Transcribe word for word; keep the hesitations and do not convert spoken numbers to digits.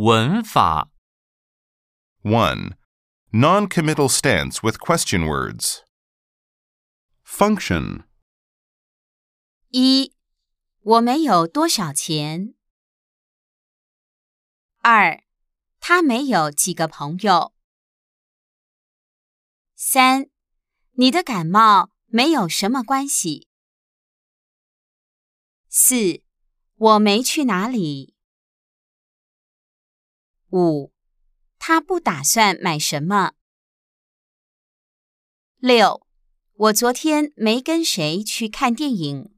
文法 one. Non-committal stance with question words. Function. 一，我没有多少钱。二，他没有几个朋友。三，你的感冒没有什么关系。四，我没去哪里。五，他不打算买什么。六，我昨天没跟谁去看电影。